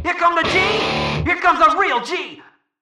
Here come the G. Here comes a real G.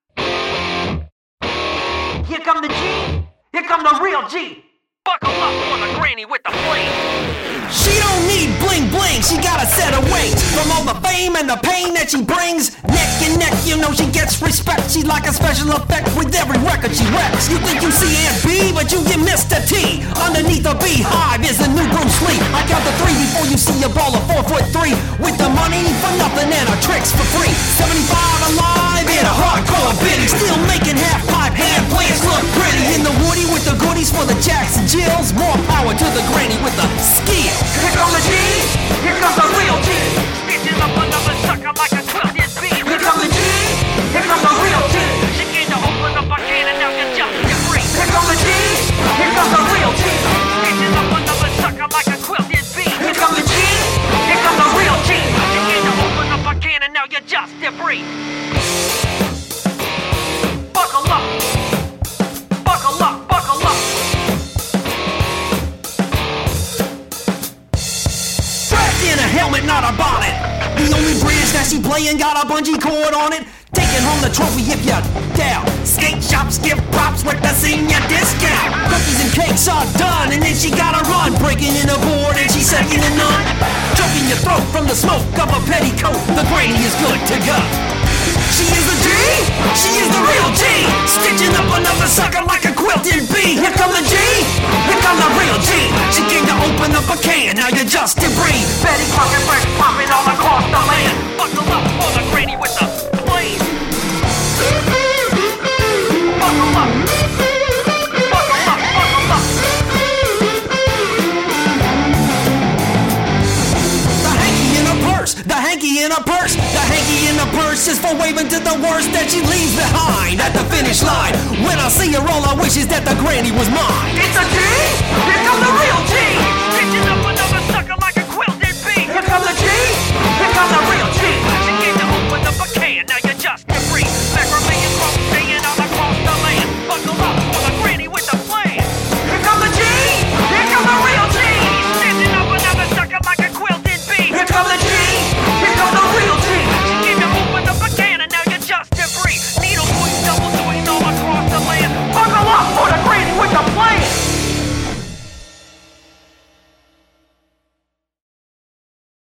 Here come the G. Here come the real G. Buckle up for the granny with the flame. She don't need bling bling, she got a set of wings. From all the fame and the pain that she brings, neck and neck, you know she gets respect. She's like a special effect with every record she wrecks. You think you see Aunt B, but you get Mr. T. Underneath the beehive is the new Bruce Lee. I count to 3 before you see a ball of 4'3", with the money for nothing and her tricks for free. 75 alive in a hardcore bitty, still making half pipe hand plants look pretty. In the woody with the goodies for the Jacks and Jills. More power to the granny with the skill. Here comes the G. Here comes the real G. Stitching up another sucker like a quilted bee. Here comes the G. Here comes the real G. She came to open up a can and now you just get free. Here comes the G. Here comes the real G. Stitching up another sucker like a quilted bee. Here comes the G. Here comes the real G. She came to open up a can and now you just get free. Buckle up. Buckle up. Buckle up. In a helmet, not a bonnet. The only bridge that she playin' got a bungee cord on it. Taking home the trophy if you're down. Skate shops give props with the senior discount. Cookies and cakes are done, and then she gotta run. Breaking in a board and she's second to none. Choking your throat from the smoke of a petticoat. The granny is good to go. She is the G, she is the real G. Stitching up another sucker like a quilted bee. Here come the G, here come the real G. She came to open up a can, now you're just to breathe. Betty Crocker fresh popping all across the land. Buckle up for the granny with the flame. Buckle up. Buckle up, buckle up. The hanky in her purse, the hanky in her purse. The hanky in her purse is for waving to the worst that she leaves behind at the finish line. When I see her, all I wish is that the granny was mine. It's a G.